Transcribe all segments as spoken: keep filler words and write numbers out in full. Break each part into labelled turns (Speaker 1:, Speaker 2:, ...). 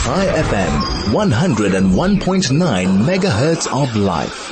Speaker 1: Chai F M, one oh one point nine megahertz of life.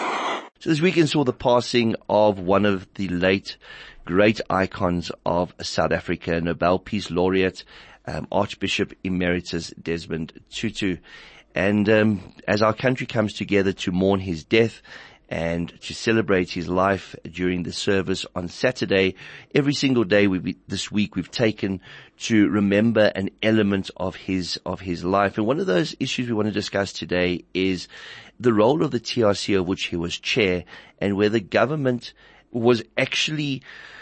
Speaker 2: So this weekend saw the passing of one of the late great icons of South Africa, Nobel Peace Laureate, um, Archbishop Emeritus Desmond Tutu. And um, as our country comes together to mourn his death and to celebrate his life during the service on Saturday, every single day we this week we've taken to remember an element of his of his life. And one of those issues we want to discuss today is the role of the T R C, of which he was chair, and whether government was actually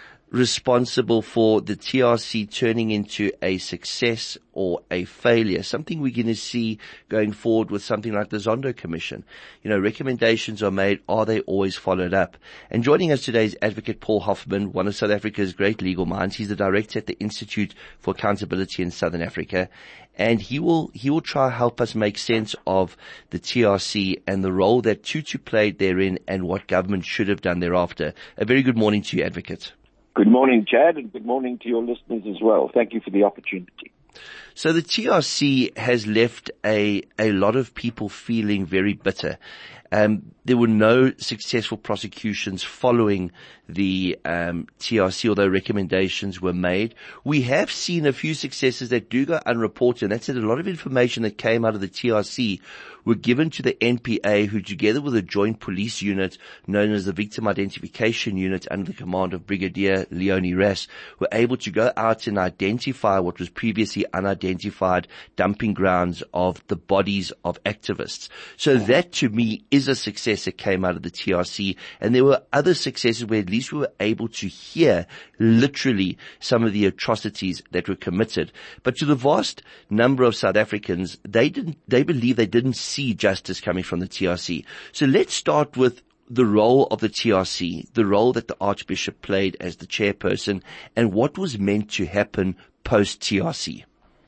Speaker 2: responsible for the T R C turning into a success or a failure, something we're going to see going forward with something like the Zondo Commission. You know, recommendations are made. Are they always followed up? And joining us today is Advocate Paul Hoffman, one of South Africa's great legal minds. He's the director at the Institute for Accountability in Southern Africa. And he will, he will try to help us make sense of the T R C and the role that Tutu played therein and what government should have done thereafter. A very good morning to you, Advocate.
Speaker 3: Good morning, Chad, and good morning to your listeners as well. Thank you for the opportunity.
Speaker 2: So the T R C has left a, a lot of people feeling very bitter. Um, there were no successful prosecutions following the um, T R C, although recommendations were made. We have seen a few successes that do go unreported, and that's that a lot of information that came out of the T R C were given to the N P A, who together with a joint police unit known as the Victim Identification Unit under the command of Brigadier Leonie Ras, were able to go out and identify what was previously unidentified dumping grounds of the bodies of activists. So that to me is a success that came out of the T R C, and there were other successes where at least we were able to hear literally some of the atrocities that were committed. But to the vast number of South Africans, they didn't, they believe they didn't see justice coming from the T R C. So let's start with the role of the T R C, the role that the Archbishop played as the chairperson, and what was meant to happen post-T R C.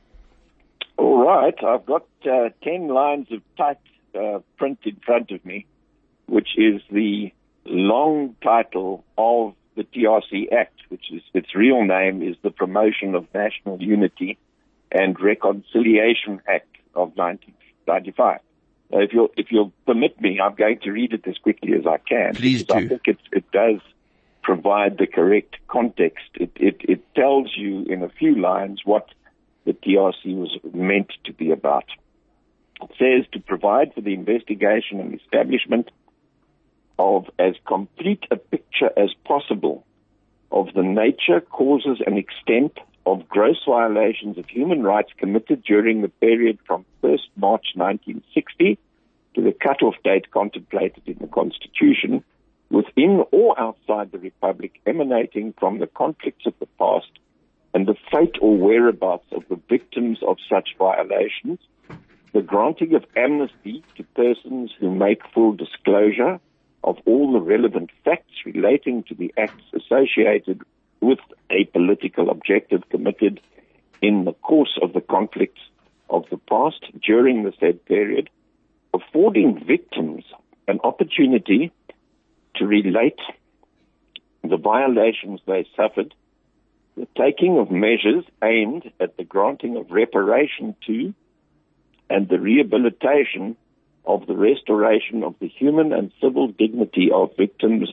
Speaker 3: All right. I've got uh, ten lines of type uh, print in front of me, which is the long title of the T R C Act, which is its real name is the Promotion of National Unity and Reconciliation Act of nineteen ninety-five. Uh, if you'll if you'll permit me, I'm going to read it as quickly as I can.
Speaker 2: Please do.
Speaker 3: I think it, it does provide the correct context. It, it it tells you in a few lines what the T R C was meant to be about. It says to provide for the investigation and establishment of as complete a picture as possible of the nature, causes, and extent of gross violations of human rights committed during the period from first March nineteen sixty to the cut-off date contemplated in the Constitution, within or outside the Republic, emanating from the conflicts of the past and the fate or whereabouts of the victims of such violations, the granting of amnesty to persons who make full disclosure of all the relevant facts relating to the acts associated with a political objective committed in the course of the conflicts of the past during the said period, affording victims an opportunity to relate the violations they suffered, the taking of measures aimed at the granting of reparation to and the rehabilitation of the restoration of the human and civil dignity of victims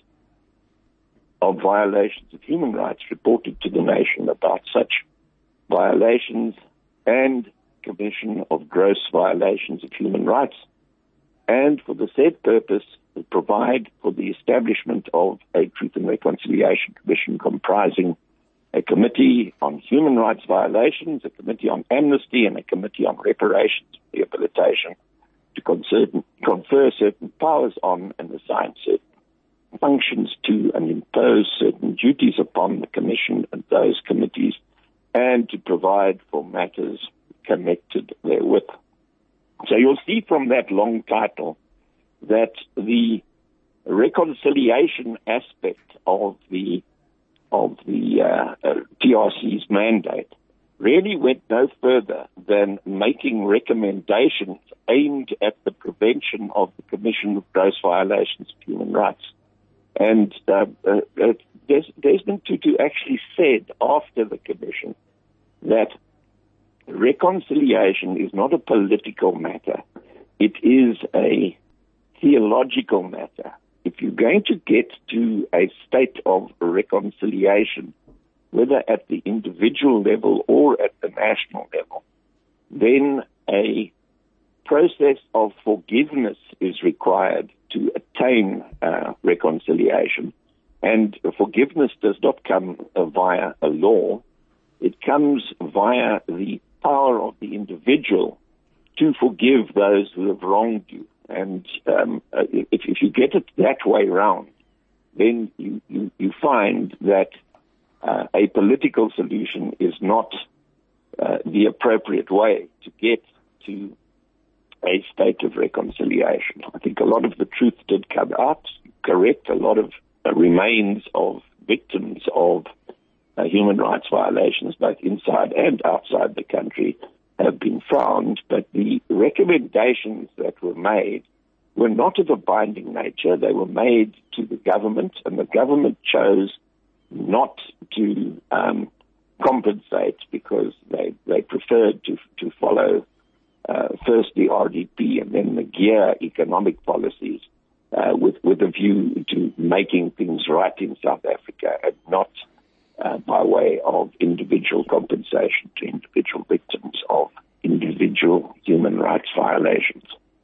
Speaker 3: of violations of human rights reported to the nation about such violations and commission of gross violations of human rights, and for the said purpose to provide for the establishment of a Truth and Reconciliation Commission comprising a committee on human rights violations, a committee on amnesty, and a committee on reparations and rehabilitation to confer, confer certain powers on and assign certain functions to and impose certain duties upon the Commission and those committees, and to provide for matters connected therewith. So you'll see from that long title that the reconciliation aspect of the of the uh, uh, T R C's mandate really went no further than making recommendations aimed at the prevention of the commission of gross violations of human rights. And uh, uh, Des- Desmond Tutu actually said after the commission that reconciliation is not a political matter. It is a theological matter. If you're going to get to a state of reconciliation, whether at the individual level or at the national level, then a process of forgiveness is required to attain uh, reconciliation. And forgiveness does not come uh, via a law. It comes via the power of the individual to forgive those who have wronged you. And um, if, if you get it that way round, then you, you, you find that uh, a political solution is not uh, the appropriate way to get to a state of reconciliation. I think a lot of the truth did come out. Correct, a lot of uh, remains of victims of uh, human rights violations, both inside and outside the country, have been found, but the recommendations that were made were not of a binding nature. They were made to the government, and the government chose not to um, compensate because they, they preferred to, to follow uh, first the R D P and then the GEAR economic policies uh, with, with a view to making things right in South Africa and not Uh, by way of individual compensation to individual victims of individual human rights violations.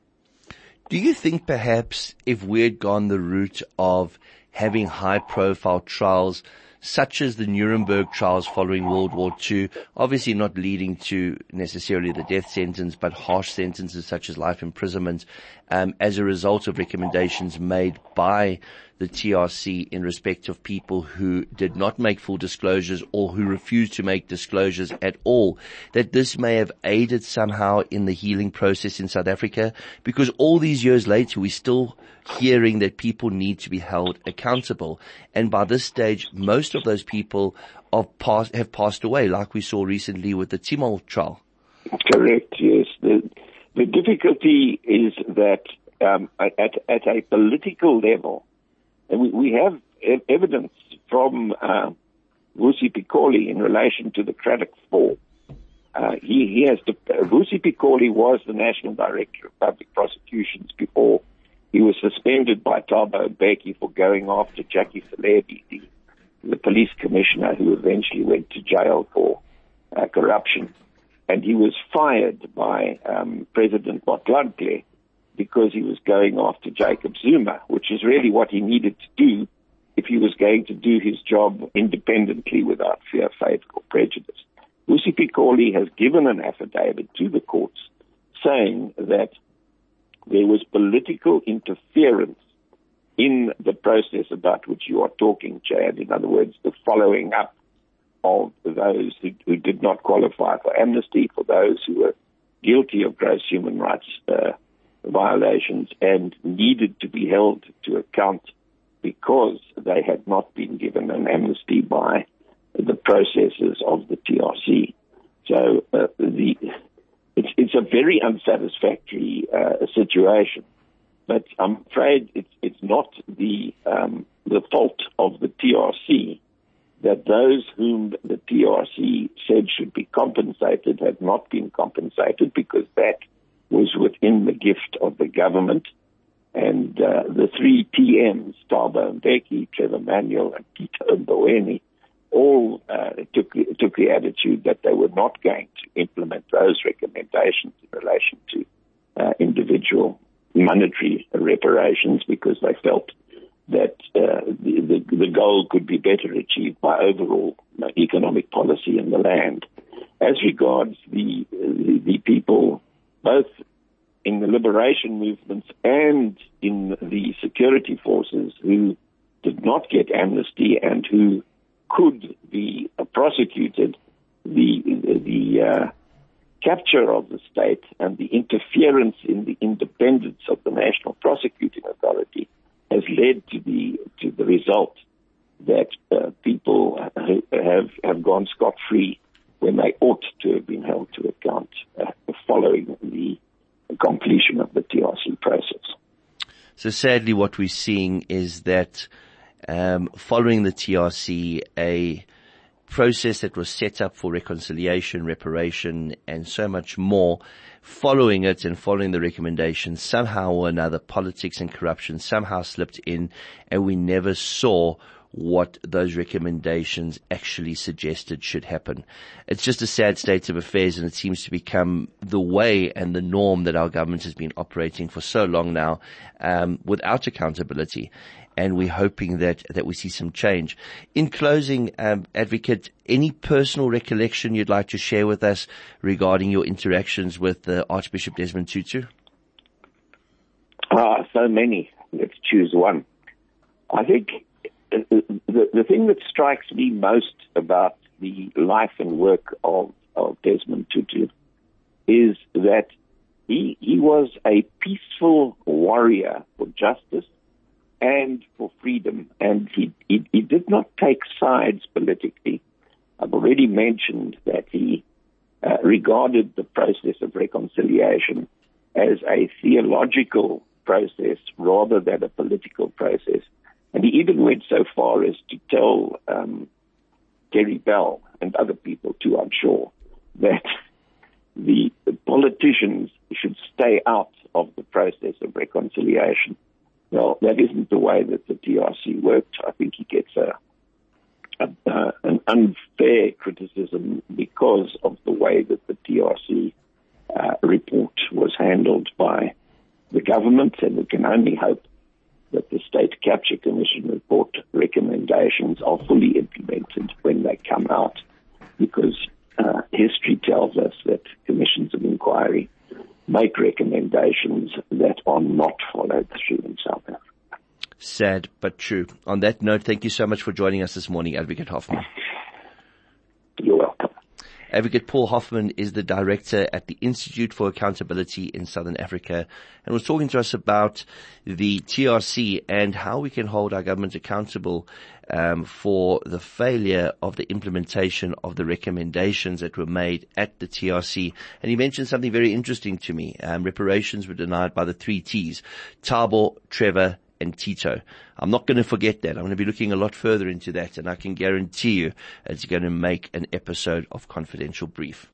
Speaker 2: Do you think perhaps if we had gone the route of having high-profile trials, such as the Nuremberg trials following World War Two, obviously not leading to necessarily the death sentence, but harsh sentences such as life imprisonment, um, as a result of recommendations made by the T R C in respect of people who did not make full disclosures or who refused to make disclosures at all, that this may have aided somehow in the healing process in South Africa? Because all these years later, we're still hearing that people need to be held accountable. And by this stage, most of those people are past, have passed away, like we saw recently with the Timol trial.
Speaker 3: Correct, yes. The, the difficulty is that um, at, at a political level, and we, we have e- evidence from uh, Vusi Pikoli in relation to the Craddock Four. Uh, he, he has the, uh, Vusi Pikoli was the National Director of Public Prosecutions before he was suspended by Thabo Mbeki for going after Jackie Selebi, the, the police commissioner who eventually went to jail for uh, corruption. And he was fired by um, President Motlanthe because he was going after Jacob Zuma, which is really what he needed to do if he was going to do his job independently without fear, favor, or prejudice. Vusi Pikoli has given an affidavit to the courts saying that there was political interference in the process about which you are talking, Chad. In other words, the following up of those who, who did not qualify for amnesty, for those who were guilty of gross human rights uh, violations and needed to be held to account because they had not been given an amnesty by the processes of the T R C. So uh, the it's, it's a very unsatisfactory uh, situation, but I'm afraid it's, it's not the um, the fault of the T R C that those whom the T R C said should be compensated have not been compensated, because that was within the gift of the government. And uh, the three T Ms, Thabo Mbeki, Trevor Manuel, and Peter Mboweni, all uh, took, took the attitude that they were not going to implement those recommendations in relation to uh, individual monetary reparations, because they felt that uh, the, the, the goal could be better achieved by overall uh, economic policy in the land. As regards the, the, the people, both in the liberation movements and in the security forces, who did not get amnesty and who could be uh, prosecuted, the, the, the uh, capture of the state and the interference in the independence of the National Prosecuting Authority has led to the to the result that uh, people have have gone scot-free when they ought to have been held to account uh, following the completion of the T R C process.
Speaker 2: So sadly, what we're seeing is that um, following the T R C, a process that was set up for reconciliation, reparation, and so much more, following it and following the recommendations, somehow or another, politics and corruption somehow slipped in, and we never saw what those recommendations actually suggested should happen. It's just a sad state of affairs, and it seems to become the way and the norm that our government has been operating for so long now, um, without accountability. And we're hoping that, that we see some change. In closing, um, Advocate, any personal recollection you'd like to share with us regarding your interactions with uh, Archbishop Desmond Tutu?
Speaker 3: Ah, so many. Let's choose one. I think the, the thing that strikes me most about the life and work of, of Desmond Tutu is that he, he was a peaceful warrior for justice and for freedom, and he, he, he did not take sides politically. I've already mentioned that he uh, regarded the process of reconciliation as a theological process rather than a political process. And he even went so far as to tell um, Terry Bell and other people too, I'm sure, that the, the politicians should stay out of the process of reconciliation. Well, that isn't the way that the T R C worked. I think he gets a, a uh, an unfair criticism because of the way that the T R C uh, report was handled by the government, and we can only hope that the State Capture Commission report recommendations are fully implemented when they come out, because uh, history tells us that commissions of inquiry make recommendations that are not followed through in South Africa.
Speaker 2: Sad, but true. On that note, thank you so much for joining us this morning, Advocate Hoffman.
Speaker 3: You're welcome.
Speaker 2: Advocate Paul Hoffman is the director at the Institute for Accountability in Southern Africa, and was talking to us about the T R C and how we can hold our government accountable um, for the failure of the implementation of the recommendations that were made at the T R C. And he mentioned something very interesting to me. Um, reparations were denied by the three T's: Thabo, Trevor, and Tito. I'm not going to forget that. I'm going to be looking a lot further into that, and I can guarantee you it's going to make an episode of Confidential Brief.